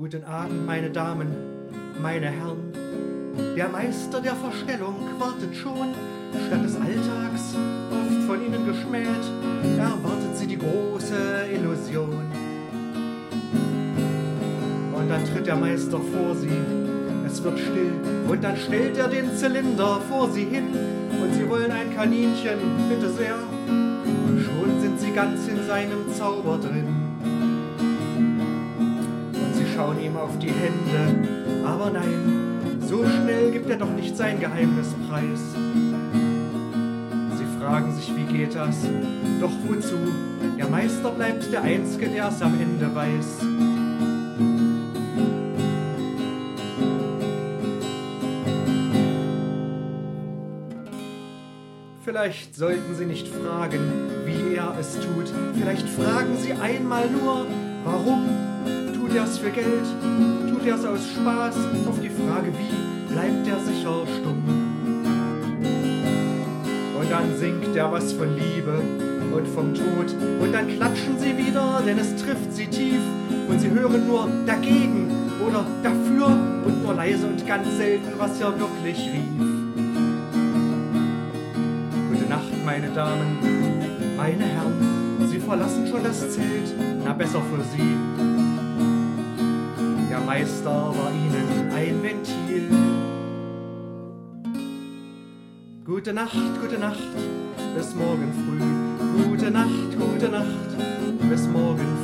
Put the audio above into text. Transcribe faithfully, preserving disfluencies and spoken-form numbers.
Guten Abend, meine Damen, meine Herren. Der Meister der Verstellung wartet schon, statt des Alltags, oft von ihnen geschmäht, erwartet sie die große Illusion. Und dann tritt der Meister vor sie, es wird still, und dann stellt er den Zylinder vor sie hin, und sie wollen ein Kaninchen, bitte sehr, schon sind sie ganz in seinem Zauber drin. Und sie schauen ihm auf die Hände, aber nein, so schnell gibt er doch nicht sein Geheimnis preis. Sie fragen sich, wie geht das? Doch wozu? Der Meister bleibt der Einzige, der es am Ende weiß. Vielleicht sollten Sie nicht fragen, wie er es tut. Vielleicht fragen Sie einmal nur, warum? Tut er es für Geld? Tut er es aus Spaß? Auf die Frage, wie, bleibt er sicher stumm. Und dann singt er was von Liebe und vom Tod. Und dann klatschen sie wieder, denn es trifft sie tief. Und sie hören nur dagegen oder dafür und nur leise und ganz selten, was er wirklich rief. Gute Nacht, meine Damen, meine Herren, Sie verlassen schon das Zelt, na besser für Sie. Der Meister war Ihnen ein Ventil. Gute Nacht, gute Nacht, bis morgen früh. Gute Nacht, gute Nacht, bis morgen früh.